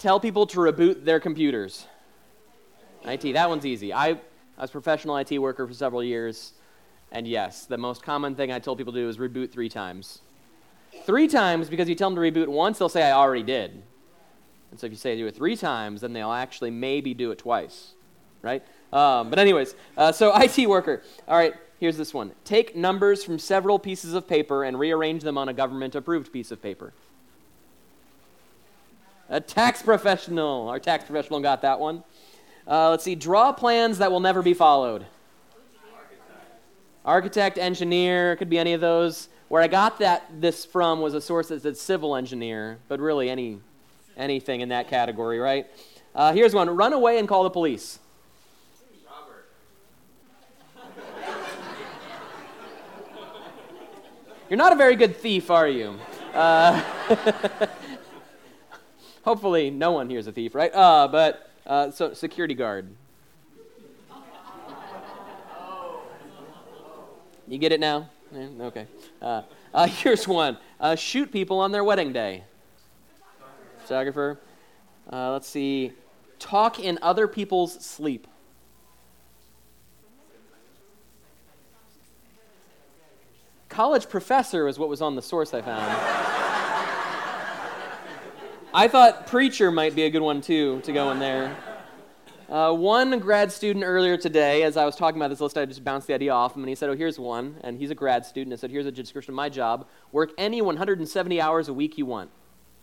Tell people to reboot their computers. IT, that one's easy. I was a professional IT worker for several years, and yes, the most common thing I told people to do is reboot 3 times. 3 times because you tell them to reboot once, they'll say, I already did. And so if you say do it 3 times, then they'll actually maybe do it twice, right? But anyways, so IT worker. All right, here's this one. Take numbers from several pieces of paper and rearrange them on a government-approved piece of paper. A tax professional. Our tax professional got that one. Let's see. Draw plans that will never be followed. Architect, engineer, could be any of those. Where I got this from was a source that said civil engineer, but really anything in that category, right? Here's one. Run away and call the police. Robert. You're not a very good thief, are you? Hopefully no one here's a thief, right? So security guard. You get it now? Yeah, okay. Here's one. Shoot people on their wedding day. Photographer. Let's see. Talk in other people's sleep. College professor is what was on the source I found. I thought preacher might be a good one, too, to go in there. One grad student earlier today, as I was talking about this list, I just bounced the idea off him, and he said, here's one, and he's a grad student. I said, here's a description of my job. Work any 170 hours a week you want.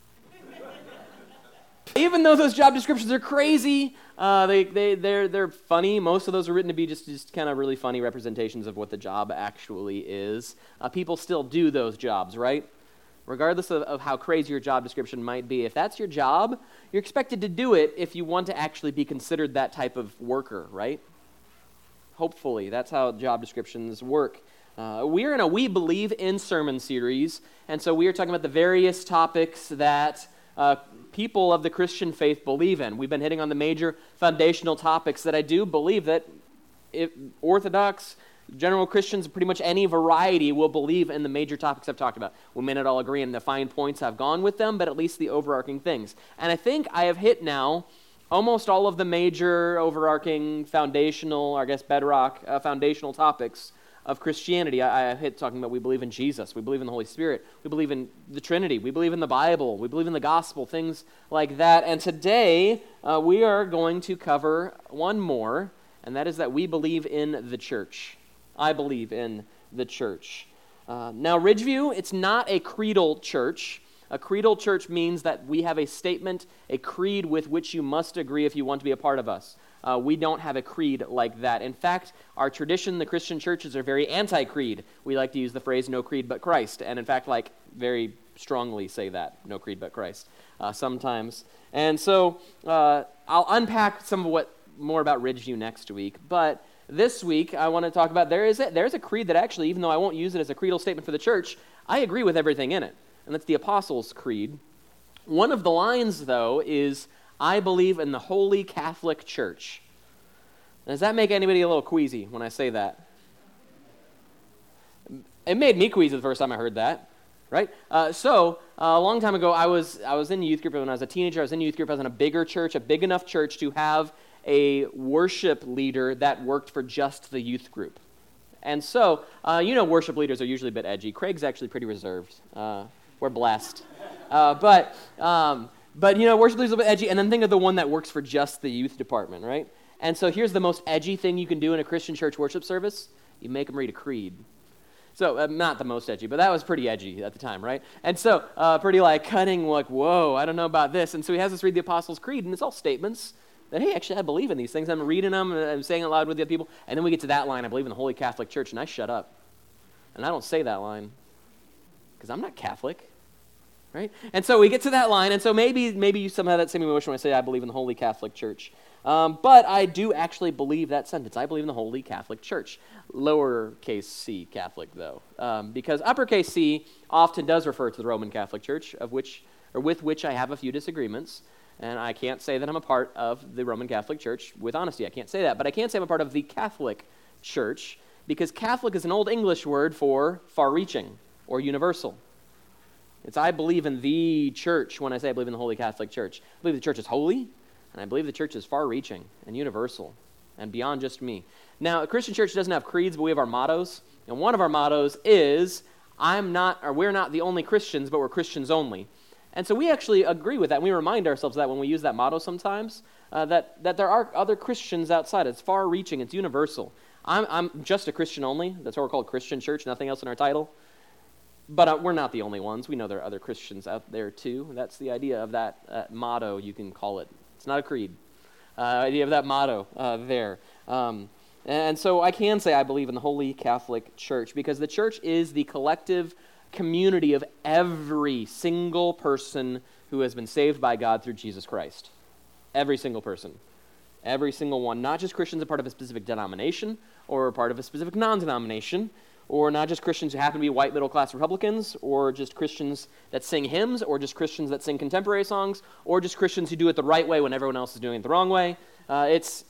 Even though those job descriptions are crazy, they're funny. Most of those are written to be just kind of really funny representations of what the job actually is. People still do those jobs, right? Regardless of how crazy your job description might be, if that's your job, you're expected to do it if you want to actually be considered that type of worker, right? Hopefully, that's how job descriptions work. We're in a We Believe in sermon series, and so we are talking about the various topics that people of the Christian faith believe in. We've been hitting on the major foundational topics that I do believe that Orthodox general Christians of pretty much any variety will believe in the major topics I've talked about. We may not all agree on the fine points I've gone with them, but at least the overarching things. And I think I have hit now almost all of the major overarching foundational, or I guess bedrock, foundational topics of Christianity. I hit talking about we believe in Jesus, we believe in the Holy Spirit, we believe in the Trinity, we believe in the Bible, we believe in the gospel, things like that. And today we are going to cover one more, and that is that we believe in the church. I believe in the church. Now, Ridgeview, it's not a creedal church. A creedal church means that we have a statement, a creed with which you must agree if you want to be a part of us. We don't have a creed like that. In fact, our tradition, the Christian churches, are very anti-creed. We like to use the phrase, no creed but Christ, and in fact, very strongly say that, no creed but Christ, sometimes. And so, I'll unpack more about Ridgeview next week, but this week, I want to talk about there's a creed that actually, even though I won't use it as a creedal statement for the church, I agree with everything in it, and that's the Apostles' Creed. One of the lines, though, is, I believe in the Holy Catholic Church. Does that make anybody a little queasy when I say that? It made me queasy the first time I heard that, right? So, a long time ago, I was in youth group. When I was a teenager, I was in youth group. I was in a bigger church, a big enough church to have a worship leader that worked for just the youth group. And so, worship leaders are usually a bit edgy. Craig's actually pretty reserved. We're blessed. But worship leaders are a bit edgy, and then think of the one that works for just the youth department, right? And so here's the most edgy thing you can do in a Christian church worship service. You make them read a creed. So, not the most edgy, but that was pretty edgy at the time, right? And so, pretty cutting, whoa, I don't know about this. And so he has us read the Apostles' Creed, and it's all statements that, hey, actually, I believe in these things. I'm reading them, and I'm saying it loud with the other people. And then we get to that line, I believe in the Holy Catholic Church, and I shut up. And I don't say that line, because I'm not Catholic, right? And so we get to that line, and so maybe you somehow have that same emotion when I say I believe in the Holy Catholic Church. But I do actually believe that sentence. I believe in the Holy Catholic Church. Lowercase c Catholic, though. Because uppercase C often does refer to the Roman Catholic Church, with which I have a few disagreements. And I can't say that I'm a part of the Roman Catholic Church with honesty. I can't say that. But I can say I'm a part of the Catholic Church, because Catholic is an old English word for far-reaching or universal. It's I believe in the church when I say I believe in the Holy Catholic Church. I believe the church is holy, and I believe the church is far-reaching and universal and beyond just me. Now, a Christian church doesn't have creeds, but we have our mottos. And one of our mottos is, we're not the only Christians, but we're Christians only. And so we actually agree with that. And we remind ourselves of that when we use that motto sometimes, that there are other Christians outside. It's far-reaching. It's universal. I'm just a Christian only. That's why we're called Christian Church, nothing else in our title. But we're not the only ones. We know there are other Christians out there too. That's the idea of that motto, you can call it. It's not a creed. Idea of that motto there. And so I can say I believe in the Holy Catholic Church because the church is the collective community of every single person who has been saved by God through Jesus Christ. Every single person. Every single one. Not just Christians a part of a specific denomination or a part of a specific non-denomination, or not just Christians who happen to be white middle-class Republicans, or just Christians that sing hymns, or just Christians that sing contemporary songs, or just Christians who do it the right way when everyone else is doing it the wrong way. It's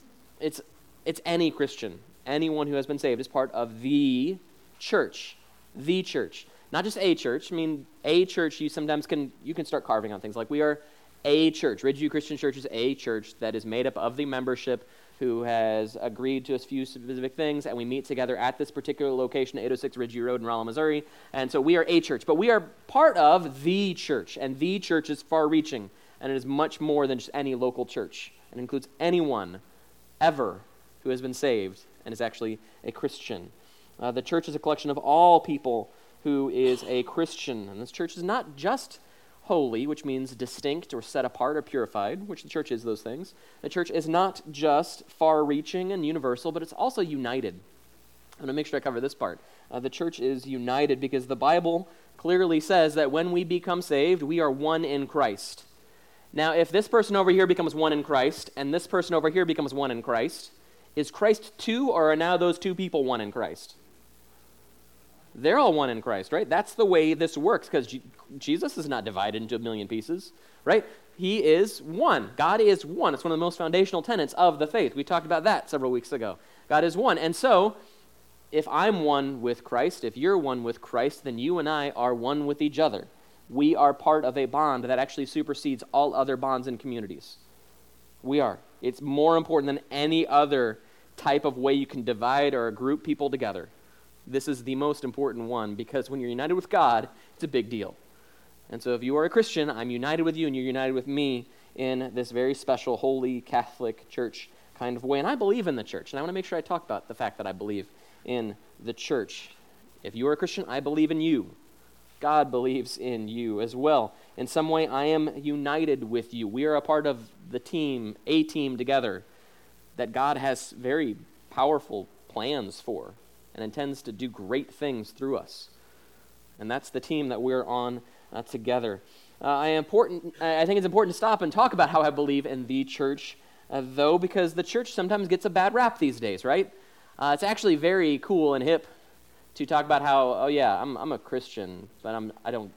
any Christian. Anyone who has been saved is part of the church. The church. Not just a church. I mean, a church, you can start carving on things. Like we are a church. Ridgeview Christian Church is a church that is made up of the membership who has agreed to a few specific things, and we meet together at this particular location, 806 Ridgeview Road in Rolla, Missouri. And so we are a church, but we are part of the church, and the church is far-reaching, and it is much more than just any local church. It includes anyone ever who has been saved and is actually a Christian. The church is a collection of all people who is a Christian, and this church is not just holy, which means distinct or set apart or purified, which the church is those things. The church is not just far-reaching and universal, but it's also united. I'm going to make sure I cover this part. The church is united because the Bible clearly says that when we become saved, we are one in Christ. Now, if this person over here becomes one in Christ, and this person over here becomes one in Christ, is Christ two, or are now those two people one in Christ? They're all one in Christ, right? That's the way this works, because Jesus is not divided into a million pieces, right? He is one. God is one. It's one of the most foundational tenets of the faith. We talked about that several weeks ago. God is one. And so, if I'm one with Christ, if you're one with Christ, then you and I are one with each other. We are part of a bond that actually supersedes all other bonds in communities. We are. It's more important than any other type of way you can divide or group people together. This is the most important one because when you're united with God, it's a big deal. And so if you are a Christian, I'm united with you and you're united with me in this very special Holy Catholic Church kind of way. And I believe in the church. And I want to make sure I talk about the fact that I believe in the church. If you are a Christian, I believe in you. God believes in you as well. In some way, I am united with you. We are a part of the team, a team together, that God has very powerful plans for and intends to do great things through us. And that's the team that we're on together. I think it's important to stop and talk about how I believe in the church, though, because the church sometimes gets a bad rap these days, right? It's actually very cool and hip to talk about how, oh yeah, I'm a Christian, but I'm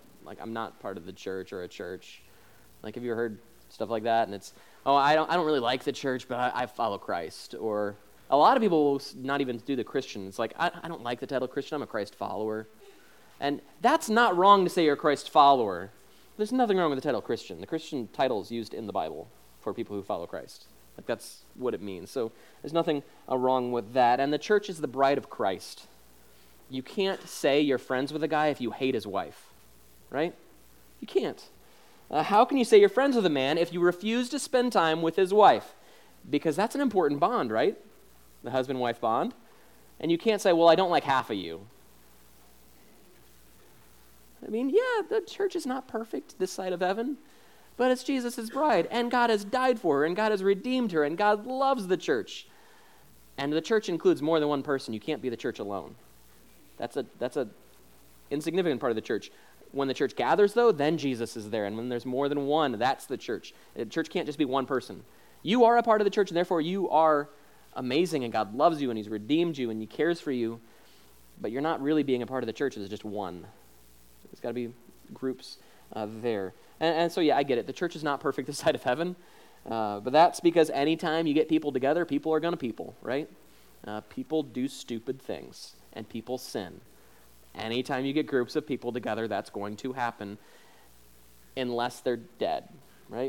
not part of the church or a church. Like, have you ever heard stuff like that? And it's, oh, I don't really like the church, but I follow Christ. Or a lot of people will not even do the Christian. It's like, I don't like the title Christian, I'm a Christ follower. And that's not wrong to say you're a Christ follower. There's nothing wrong with the title Christian. The Christian title is used in the Bible for people who follow Christ. Like, that's what it means. So there's nothing wrong with that. And the church is the bride of Christ. You can't say you're friends with a guy if you hate his wife, right? You can't. How can you say you're friends with a man if you refuse to spend time with his wife? Because that's an important bond, right? The husband-wife bond. And you can't say, well, I don't like half of you. I mean, yeah, the church is not perfect this side of heaven, but it's Jesus' bride, and God has died for her, and God has redeemed her, and God loves the church. And the church includes more than one person. You can't be the church alone. That's a insignificant part of the church. When the church gathers, though, then Jesus is there. And when there's more than one, that's the church. The church can't just be one person. You are a part of the church, and therefore you are amazing, and God loves you, and he's redeemed you, and he cares for you. But you're not really being a part of the church. There's just one. There's got to be groups there. And so, yeah, I get it. The church is not perfect this side of heaven. But that's because anytime you get people together, people are going to people, right? People do stupid things, and people sin. Anytime you get groups of people together, that's going to happen. unless they're dead, right?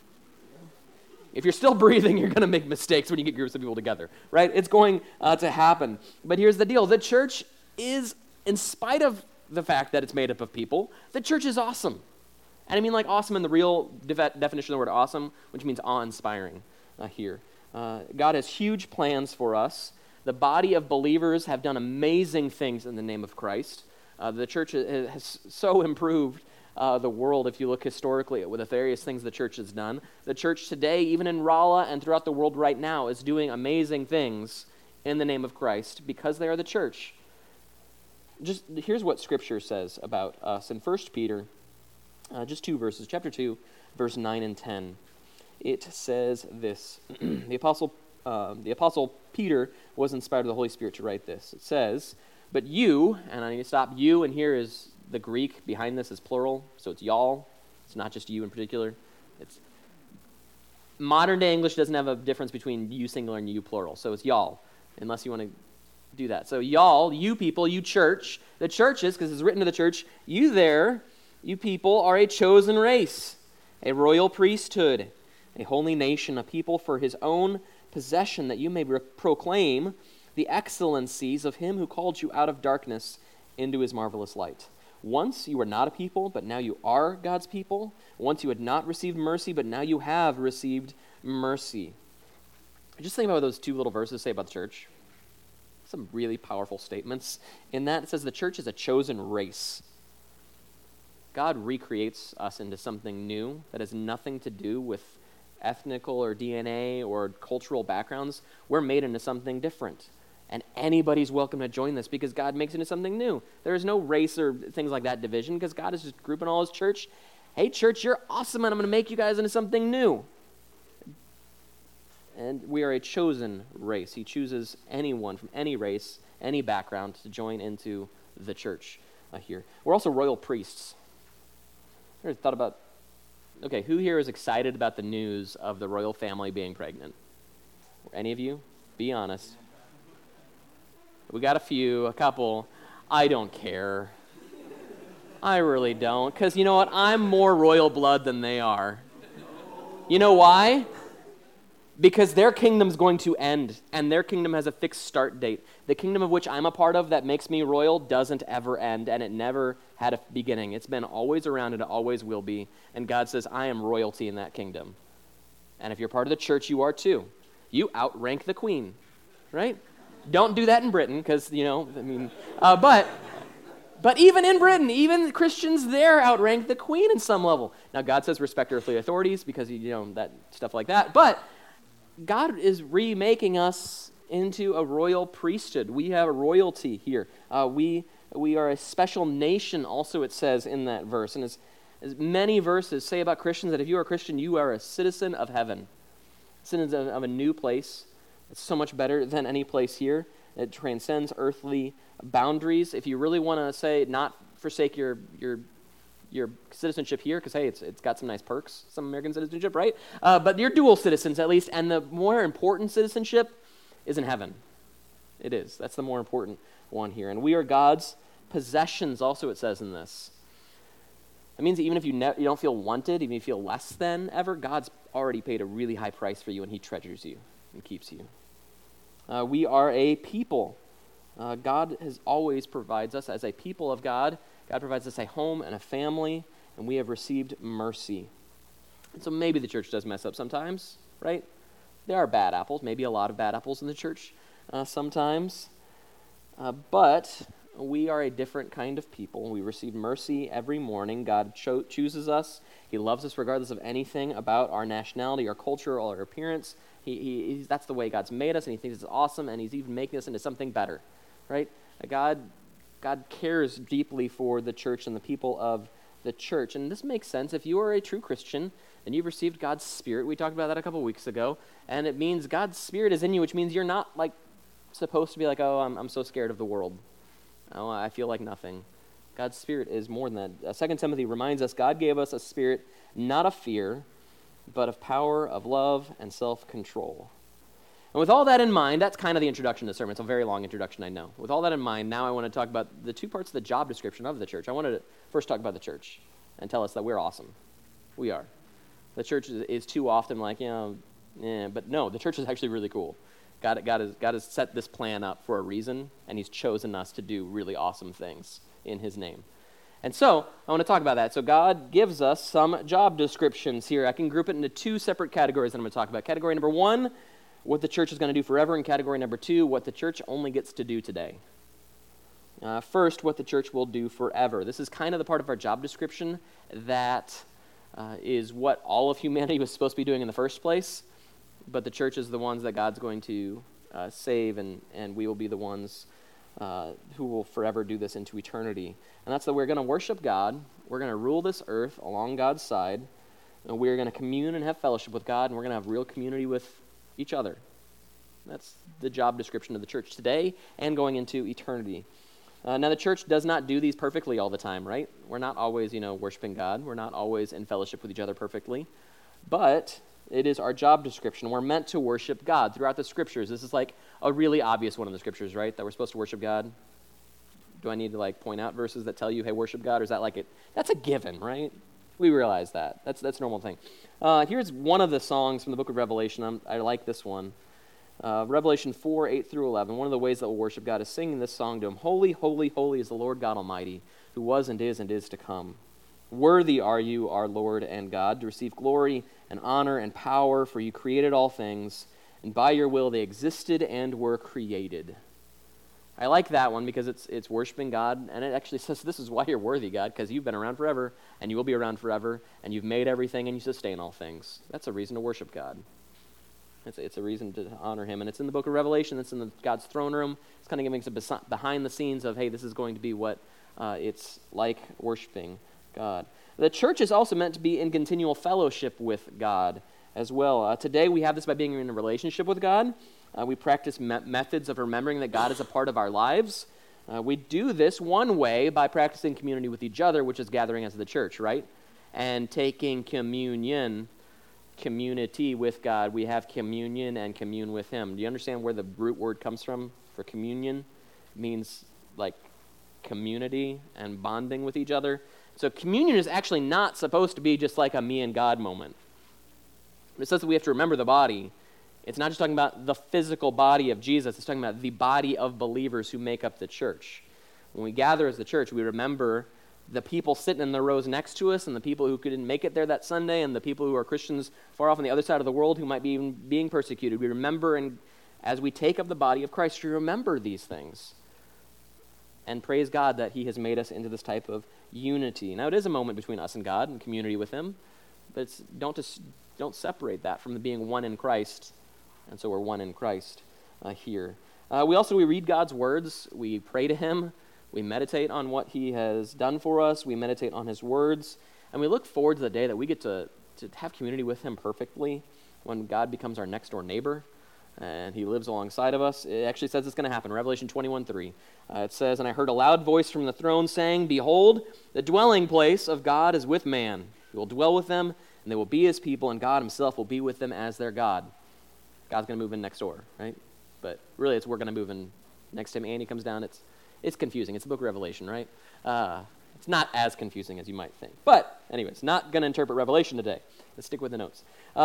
If you're still breathing, you're going to make mistakes when you get groups of people together, right? It's going to happen. But here's the deal. The church is, in spite of the fact that it's made up of people, the church is awesome. And I mean like awesome in the real definition of the word awesome, which means awe-inspiring here. God has huge plans for us. The body of believers have done amazing things in the name of Christ. The church has so improved the world, if you look historically at the various things the church has done. The church today, even in Rolla and throughout the world right now, is doing amazing things in the name of Christ because they are the church. Just here's what Scripture says about us in 1 Peter, just 2 verses, chapter 2, verse 9 and 10. It says this. The Apostle Peter was inspired of the Holy Spirit to write this. It says, "But you," and I need to stop, you, and here is the Greek behind this is plural, so it's y'all. It's not just you in particular. It's modern day English doesn't have a difference between you singular and you plural, so it's y'all, unless you want to do that. So y'all, you people, you church, the churches, because it's written to the church, you there, you people are a chosen race, a royal priesthood, a holy nation, a people for his own possession, that you may proclaim the excellencies of him who called you out of darkness into his marvelous light. Once you were not a people, but now you are God's people. Once you had not received mercy, but now you have received mercy. Just think about what those 2 little verses say about the church. Some really powerful statements. In that, it says the church is a chosen race. God recreates us into something new that has nothing to do with ethnical or DNA or cultural backgrounds. We're made into something different. And anybody's welcome to join this because God makes it into something new. There is no race or things like that division because God is just grouping all his church. Hey, church, you're awesome, and I'm going to make you guys into something new. And we are a chosen race. He chooses anyone from any race, any background to join into the church here. We're also royal priests. Ever thought about, okay, who here is excited about the news of the royal family being pregnant? Any of you? Be honest. We got a couple. I don't care. I really don't. Because you know what? I'm more royal blood than they are. You know why? Because their kingdom's going to end, and their kingdom has a fixed start date. The kingdom of which I'm a part of that makes me royal doesn't ever end, and it never had a beginning. It's been always around, and it always will be. And God says, I am royalty in that kingdom. And if you're part of the church, you are too. You outrank the queen, right? Don't do that in Britain, because, but even in Britain, even Christians there outrank the queen in some level. Now, God says respect earthly authorities, because, that stuff like that. But God is remaking us into a royal priesthood. We have a royalty here. We are a special nation, also it says in that verse. And as many verses say about Christians, that if you are a Christian, you are a citizen of heaven, citizen of a new place. It's so much better than any place here. It transcends earthly boundaries. If you really want to say, not forsake your citizenship here, because, hey, it's got some nice perks, some American citizenship, right? But you're dual citizens, at least, and the more important citizenship is in heaven. It is. That's the more important one here. And we are God's possessions, also it says in this. That means that even if you don't feel wanted, even if you feel less than ever, God's already paid a really high price for you, and he treasures you and keeps you. We are a people. God has always provides us as a people of God. God provides us a home and a family, and we have received mercy. And so maybe the church does mess up sometimes, right? There are bad apples, maybe a lot of bad apples in the church sometimes. But we are a different kind of people. We receive mercy every morning. God chooses us. He loves us regardless of anything about our nationality, our culture, or our appearance. That's the way God's made us, and he thinks it's awesome, and he's even making us into something better, right? God cares deeply for the church and the people of the church. And this makes sense. If you are a true Christian, then you've received God's Spirit. We talked about that a couple weeks ago. And it means God's Spirit is in you, which means you're not supposed to be oh, I'm so scared of the world. Oh, I feel like nothing. God's Spirit is more than that. 2 Timothy reminds us God gave us a spirit not of fear, but of power, of love, and self-control. And with all that in mind, that's kind of the introduction to the sermon. It's a very long introduction, I know. With all that in mind, now I want to talk about the 2 parts of the job description of the church. I wanted to first talk about the church and tell us that we're awesome. We are. The church is too often like, but no, the church is actually really cool. God has set this plan up for a reason, and he's chosen us to do really awesome things in his name. And so, I want to talk about that. So God gives us some job descriptions here. I can group it into two separate categories that I'm going to talk about. Category number one, what the church is going to do forever, and category number two, what the church only gets to do today. First, what the church will do forever. This is kind of the part of our job description that is what all of humanity was supposed to be doing in the first place, but the church is the ones that God's going to save, and we will be the ones who will forever do this into eternity. And that's that we're going to worship God, we're going to rule this earth along God's side, and we're going to commune and have fellowship with God, and we're going to have real community with each other. That's the job description of the church today and going into eternity. Now, the church does not do these perfectly all the time, right? We're not always, worshiping God. We're not always in fellowship with each other perfectly. But it is our job description. We're meant to worship God throughout the Scriptures. This is like a really obvious one in the Scriptures, right? That we're supposed to worship God. Do I need to point out verses that tell you, hey, worship God? Or is that that's a given, right? We realize that. That's a normal thing. Here's one of the songs from the book of Revelation. I like this one. Revelation 4, 8 through 11. One of the ways that we'll worship God is singing this song to him. Holy, holy, holy is the Lord God Almighty, who was and is to come. Worthy are you, our Lord and God, to receive glory and honor and power, for you created all things, and by your will they existed and were created. I like that one because it's worshiping God, and it actually says this is why you're worthy, God, because you've been around forever, and you will be around forever, and you've made everything, and you sustain all things. That's a reason to worship God. It's a reason to honor him, and it's in the book of Revelation. It's in God's throne room. It's kind of giving us a behind the scenes of, hey, this is going to be what it's like worshiping God. The church is also meant to be in continual fellowship with God as well. Today we have this by being in a relationship with God. We practice methods of remembering that God is a part of our lives. We do this one way by practicing community with each other, which is gathering as the church, right? And taking community with God. We have communion and commune with him. Do you understand where the root word comes from for communion? It means community and bonding with each other. So communion is actually not supposed to be just like a me and God moment. It says that we have to remember the body. It's not just talking about the physical body of Jesus. It's talking about the body of believers who make up the church. When we gather as the church, we remember the people sitting in the rows next to us, and the people who couldn't make it there that Sunday, and the people who are Christians far off on the other side of the world who might be even being persecuted. We remember, and as we take up the body of Christ, we remember these things. And praise God that he has made us into this type of unity. Now, it is a moment between us and God and community with him, but don't separate that from the being one in Christ. And so we're one in Christ here. We read God's words. We pray to him. We meditate on what he has done for us. We meditate on his words. And we look forward to the day that we get to have community with him perfectly when God becomes our next door neighbor and he lives alongside of us. It actually says it's going to happen. Revelation 21:3. It says, "And I heard a loud voice from the throne saying, 'Behold, the dwelling place of God is with man. He will dwell with them, and they will be his people, and God himself will be with them as their God.'" God's going to move in next door, right? But really, we're going to move in next to him, and he comes down. It's confusing. It's the book of Revelation, right? It's not as confusing as you might think. But anyways, not going to interpret Revelation today. Let's stick with the notes.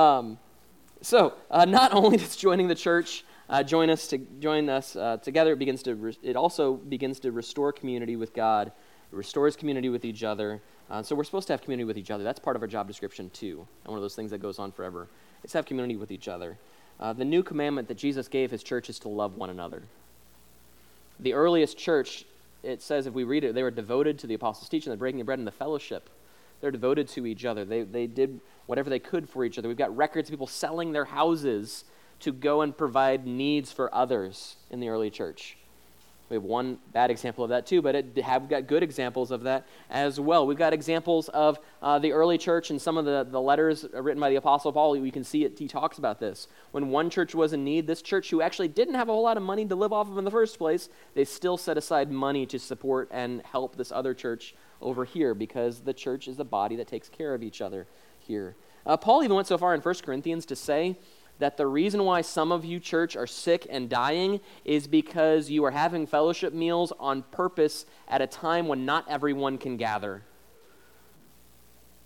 Not only does joining the church join us together, it also begins to restore community with God. It restores community with each other. So we're supposed to have community with each other. That's part of our job description too, and one of those things that goes on forever. It's have community with each other. The new commandment that Jesus gave his church is to love one another. The earliest church, it says, if we read it, they were devoted to the apostles' teaching, the breaking of bread, and the fellowship. They're devoted to each other. They did whatever they could for each other. We've got records of people selling their houses to go and provide needs for others in the early church. We have one bad example of that too, but we've got good examples of that as well. We've got examples of the early church and some of the letters written by the Apostle Paul. We can see it. He talks about this. When one church was in need, this church, who actually didn't have a whole lot of money to live off of in the first place, they still set aside money to support and help this other church over here, because the church is the body that takes care of each other here. Paul even went so far in 1 Corinthians to say that the reason why some of you, church, are sick and dying is because you are having fellowship meals on purpose at a time when not everyone can gather.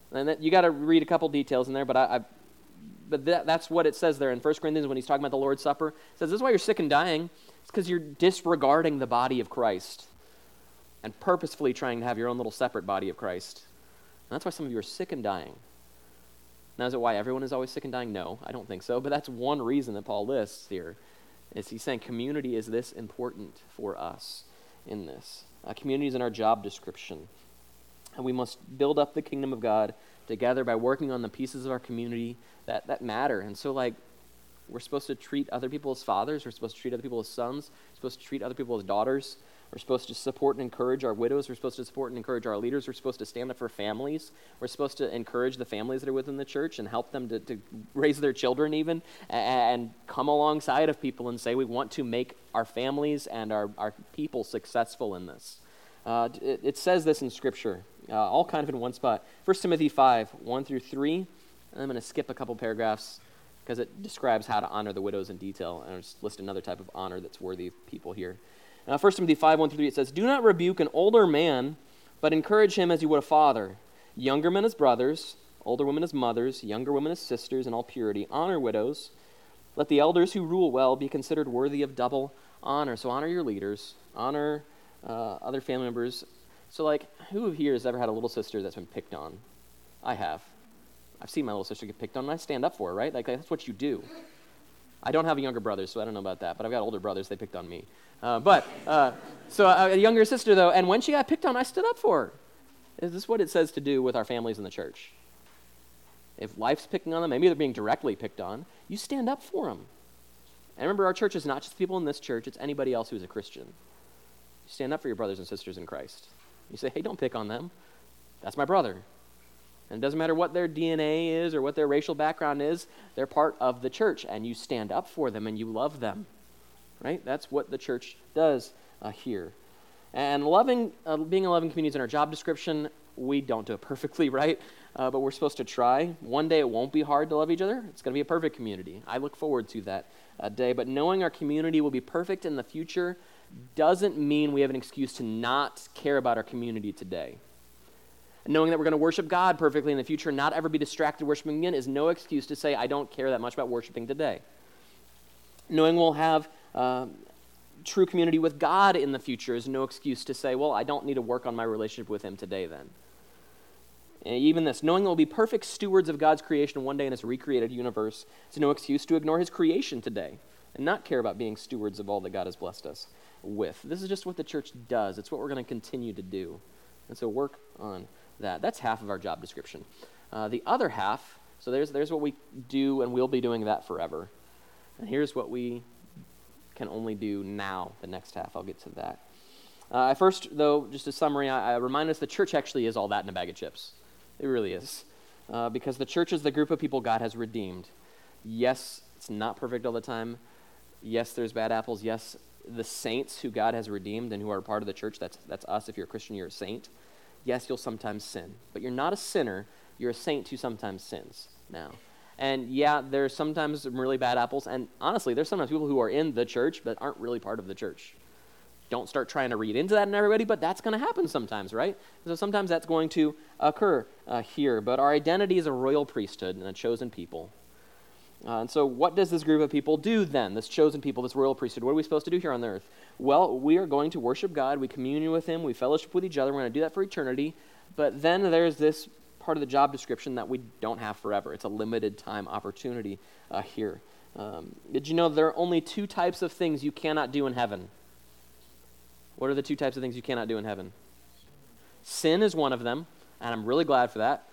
And you got to read a couple details in there, but that's what it says there in 1 Corinthians when he's talking about the Lord's Supper. It says, this is why you're sick and dying. It's because you're disregarding the body of Christ and purposefully trying to have your own little separate body of Christ. And that's why some of you are sick and dying. Now, is it why everyone is always sick and dying? No, I don't think so. But that's one reason that Paul lists here. Is he's saying community is this important for us in this. Community is in our job description. And we must build up the kingdom of God together by working on the pieces of our community that matter. And so, we're supposed to treat other people as fathers. We're supposed to treat other people as sons. We're supposed to treat other people as daughters. We're supposed to support and encourage our widows. We're supposed to support and encourage our leaders. We're supposed to stand up for families. We're supposed to encourage the families that are within the church and help them to raise their children even, and come alongside of people and say we want to make our families and our people successful in this. It says this in Scripture, all kind of in one spot. 1 Timothy 5, 1 through 3. And I'm going to skip a couple paragraphs because it describes how to honor the widows in detail. And I'll just list another type of honor that's worthy of people here. 1 Timothy 5, 1 through 3, it says, do not rebuke an older man, but encourage him as you would a father. Younger men as brothers, older women as mothers, younger women as sisters in all purity. Honor widows. Let the elders who rule well be considered worthy of double honor. So honor your leaders. Honor other family members. So who here has ever had a little sister that's been picked on? I have. I've seen my little sister get picked on, and I stand up for her, right? That's what you do. I don't have a younger brother, so I don't know about that, but I've got older brothers. They picked on me. So a younger sister, though, and when she got picked on, I stood up for her. Is this what it says to do with our families in the church? If life's picking on them, maybe they're being directly picked on, you stand up for them. And remember, our church is not just people in this church, it's anybody else who's a Christian. You stand up for your brothers and sisters in Christ. You say, hey, don't pick on them. That's my brother. And it doesn't matter what their DNA is or what their racial background is, they're part of the church, and you stand up for them and you love them, right? That's what the church does here. And being a loving community is in our job description. We don't do it perfectly, right? But we're supposed to try. One day it won't be hard to love each other. It's going to be a perfect community. I look forward to that day. But knowing our community will be perfect in the future doesn't mean we have an excuse to not care about our community today. Knowing that we're going to worship God perfectly in the future and not ever be distracted worshiping again is no excuse to say, I don't care that much about worshiping today. Knowing we'll have true community with God in the future is no excuse to say, well, I don't need to work on my relationship with him today then. And even this, knowing we'll be perfect stewards of God's creation one day in his recreated universe is no excuse to ignore his creation today and not care about being stewards of all that God has blessed us with. This is just what the church does. It's what we're going to continue to do. And so work on that. That's half of our job description. The other half, so there's what we do, and we'll be doing that forever. And here's what we can only do now, the next half. I'll get to that. First, though, just a summary, I remind us the church actually is all that in a bag of chips. It really is. Because the church is the group of people God has redeemed. Yes, it's not perfect all the time. Yes, there's bad apples. Yes, the saints who God has redeemed and who are part of the church, that's us. If you're a Christian, you're a saint. Yes, you'll sometimes sin, but you're not a sinner. You're a saint who sometimes sins now. And yeah, there's sometimes some really bad apples, and honestly, there's sometimes people who are in the church but aren't really part of the church. Don't start trying to read into that in everybody, but that's going to happen sometimes, right? So sometimes that's going to occur here, but our identity is a royal priesthood and a chosen people. And so what does this group of people do then, this chosen people, this royal priesthood? What are we supposed to do here on the earth? Well, we are going to worship God, we commune with him, we fellowship with each other, we're going to do that for eternity, but then there's this part of the job description that we don't have forever. It's a limited time opportunity here. Did you know there are only two types of things you cannot do in heaven? What are the two types of things you cannot do in heaven? Sin is one of them, and I'm really glad for that.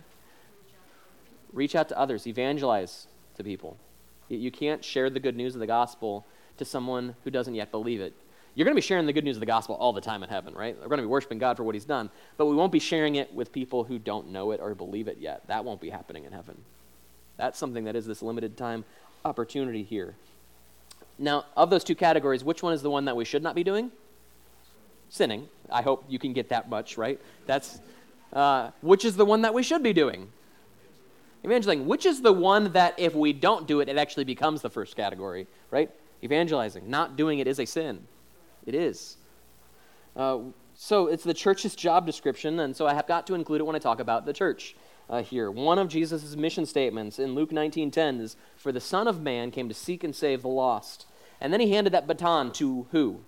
Reach out to others, evangelize to people. You can't share the good news of the gospel to someone who doesn't yet believe it. You're going to be sharing the good news of the gospel all the time in heaven, right? We're going to be worshiping God for what he's done, but we won't be sharing it with people who don't know it or believe it yet. That won't be happening in heaven. That's something that is this limited time opportunity here. Now, of those two categories, which one is the one that we should not be doing? Sinning. I hope you can get that much, right? That's which is the one that we should be doing? Evangelizing. Which is the one that if we don't do it, it actually becomes the first category, right? Evangelizing. Not doing it is a sin. It is. So it's the church's job description, and so I have got to include it when I talk about the church. here. One of Jesus' mission statements in Luke 19:10 is, "For the Son of Man came to seek and save the lost." And then he handed that baton to who?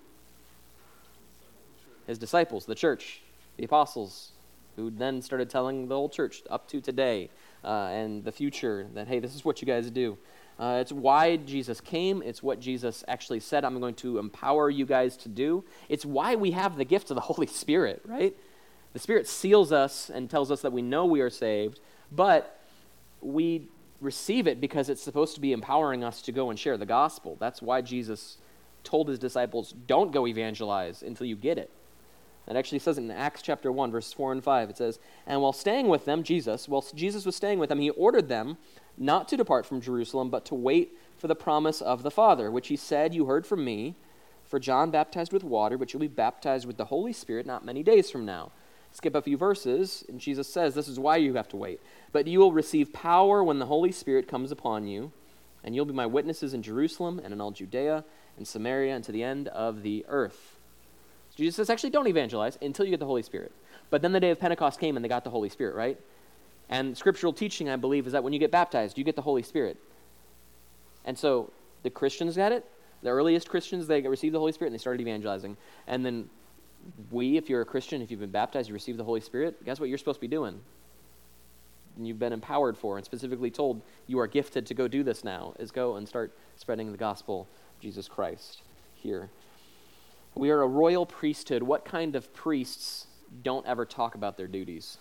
His disciples, the church, the apostles, who then started telling the whole church up to today and the future that, hey, this is what you guys do. It's why Jesus came. It's what Jesus actually said, I'm going to empower you guys to do. It's why we have the gift of the Holy Spirit, right? The Spirit seals us and tells us that we know we are saved, but we receive it because it's supposed to be empowering us to go and share the gospel. That's why Jesus told his disciples, don't go evangelize until you get it. It actually says it in Acts chapter 1, verses 4 and 5. It says, "And while staying with them, while Jesus was staying with them, he ordered them not to depart from Jerusalem, but to wait for the promise of the Father, which he said, you heard from me, for John baptized with water, but you'll be baptized with the Holy Spirit not many days from now." Skip a few verses, and Jesus says, this is why you have to wait. "But you will receive power when the Holy Spirit comes upon you, and you'll be my witnesses in Jerusalem and in all Judea and Samaria and to the end of the earth." Jesus says, actually, don't evangelize until you get the Holy Spirit. But then the day of Pentecost came and they got the Holy Spirit, right? And scriptural teaching, I believe, is that when you get baptized, you get the Holy Spirit. And so the Christians got it. The earliest Christians, they received the Holy Spirit and they started evangelizing. And then if you're a Christian, if you've been baptized, you receive the Holy Spirit, guess what you're supposed to be doing? And you've been empowered for and specifically told you are gifted to go do this now, is go and start spreading the gospel of Jesus Christ here. We are a royal priesthood. What kind of priests don't ever talk about their duties?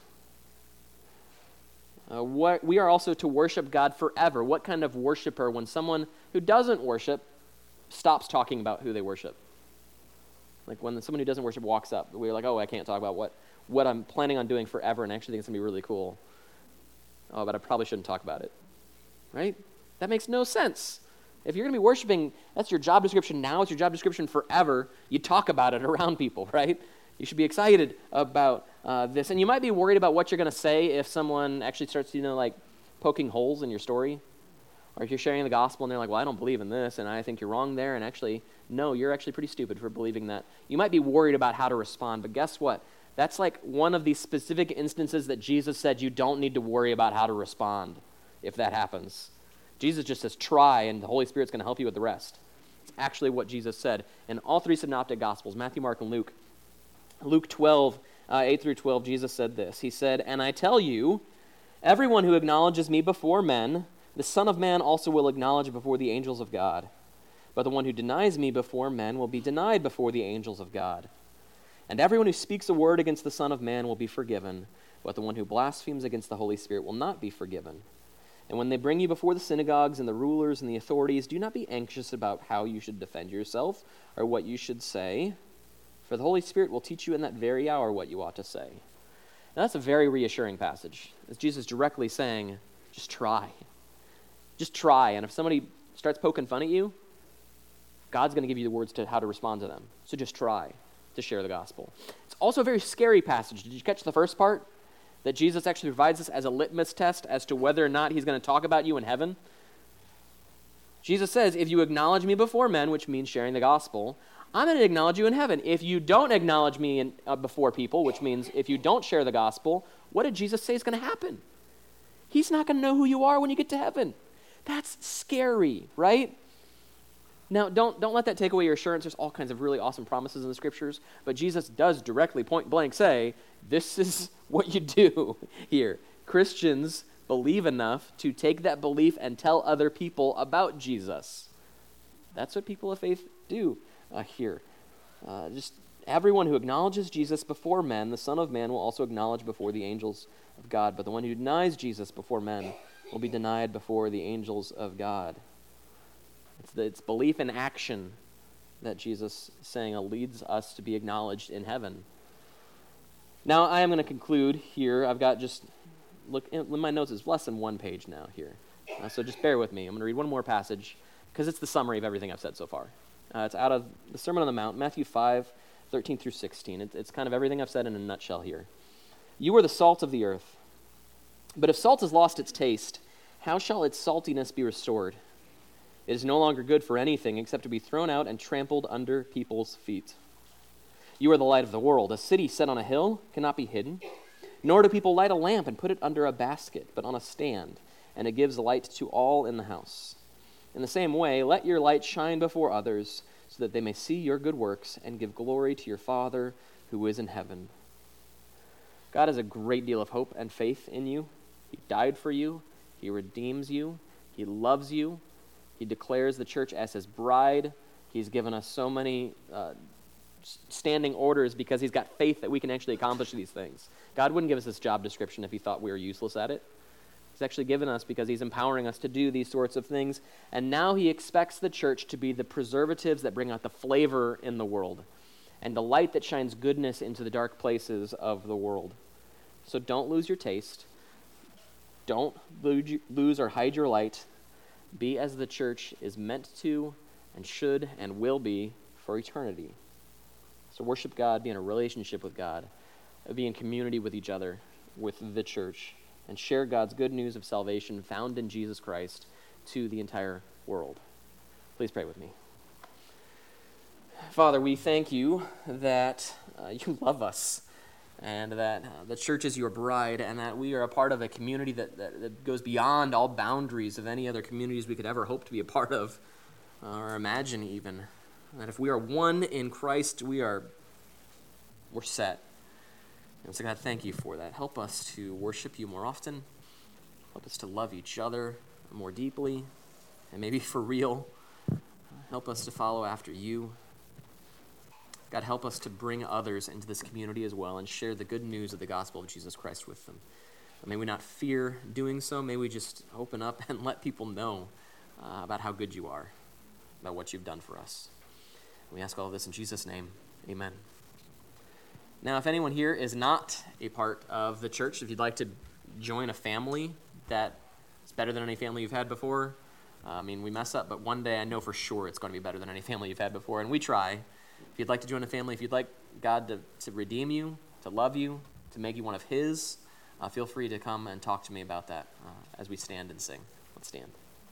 We are also to worship God forever. What kind of worshiper, when someone who doesn't worship stops talking about who they worship? Like when someone who doesn't worship walks up, we're like, oh, I can't talk about what I'm planning on doing forever and I actually think it's going to be really cool. Oh, but I probably shouldn't talk about it. Right? That makes no sense. If you're going to be worshiping, that's your job description now, it's your job description forever. You talk about it around people, right? You should be excited about this. And you might be worried about what you're going to say if someone actually starts, poking holes in your story. Or if you're sharing the gospel and they're like, well, I don't believe in this, and I think you're wrong there. And actually, no, you're actually pretty stupid for believing that. You might be worried about how to respond, but guess what? That's like one of these specific instances that Jesus said you don't need to worry about how to respond if that happens. Jesus just says, try, and the Holy Spirit's going to help you with the rest. It's actually what Jesus said in all three synoptic gospels, Matthew, Mark, and Luke. Luke 12, 8 through 12, Jesus said this. He said, "And I tell you, everyone who acknowledges me before men, the Son of Man also will acknowledge before the angels of God. But the one who denies me before men will be denied before the angels of God. And everyone who speaks a word against the Son of Man will be forgiven, but the one who blasphemes against the Holy Spirit will not be forgiven. And when they bring you before the synagogues and the rulers and the authorities, do not be anxious about how you should defend yourself or what you should say, for the Holy Spirit will teach you in that very hour what you ought to say." Now that's a very reassuring passage. It's Jesus directly saying, just try. Just try. And if somebody starts poking fun at you, God's going to give you the words to how to respond to them. So just try to share the gospel. It's also a very scary passage. Did you catch the first part? That Jesus actually provides us as a litmus test as to whether or not he's going to talk about you in heaven. Jesus says, if you acknowledge me before men, which means sharing the gospel, I'm going to acknowledge you in heaven. If you don't acknowledge me before people, which means if you don't share the gospel, what did Jesus say is going to happen? He's not going to know who you are when you get to heaven. That's scary, right? Now, don't let that take away your assurance. There's all kinds of really awesome promises in the scriptures, but Jesus does directly point blank say, this is what you do here. Christians believe enough to take that belief and tell other people about Jesus. That's what people of faith do here. Just everyone who acknowledges Jesus before men, the Son of Man will also acknowledge before the angels of God. But the one who denies Jesus before men will be denied before the angels of God. It's belief in action that Jesus is saying leads us to be acknowledged in heaven. Now, I am going to conclude here. I've got look in my notes, it's less than one page now here. So just bear with me. I'm going to read one more passage because it's the summary of everything I've said so far. It's out of the Sermon on the Mount, Matthew 5, 13 through 16. It's kind of everything I've said in a nutshell here. "You are the salt of the earth. But if salt has lost its taste, how shall its saltiness be restored? It is no longer good for anything except to be thrown out and trampled under people's feet. You are the light of the world. A city set on a hill cannot be hidden. Nor do people light a lamp and put it under a basket, but on a stand, and it gives light to all in the house. In the same way, let your light shine before others, so that they may see your good works and give glory to your Father who is in heaven. God has a great deal of hope and faith in you. He died for you. He redeems you. He loves you. He declares the church as his bride. He's given us so many standing orders because he's got faith that we can actually accomplish these things. God wouldn't give us this job description if he thought we were useless at it. He's actually given us because he's empowering us to do these sorts of things. And now he expects the church to be the preservatives that bring out the flavor in the world and the light that shines goodness into the dark places of the world. So don't lose your taste. Don't lose or hide your light. Be as the church is meant to and should and will be for eternity. So worship God, be in a relationship with God, be in community with each other, with the church, and share God's good news of salvation found in Jesus Christ to the entire world. Please pray with me. Father, we thank you that you love us, and that the church is your bride, and that we are a part of a community that goes beyond all boundaries of any other communities we could ever hope to be a part of, or imagine even. That if we are one in Christ, we're set. And so God, thank you for that. Help us to worship you more often. Help us to love each other more deeply, and maybe for real. Help us to follow after you. God, help us to bring others into this community as well and share the good news of the gospel of Jesus Christ with them. May we not fear doing so. May we just open up and let people know about how good you are, about what you've done for us. And we ask all of this in Jesus' name. Amen. Now, if anyone here is not a part of the church, if you'd like to join a family that is better than any family you've had before, we mess up, but one day I know for sure it's going to be better than any family you've had before, and we try. If you'd like to join a family, if you'd like God to redeem you, to love you, to make you one of his, feel free to come and talk to me about that as we stand and sing. Let's stand.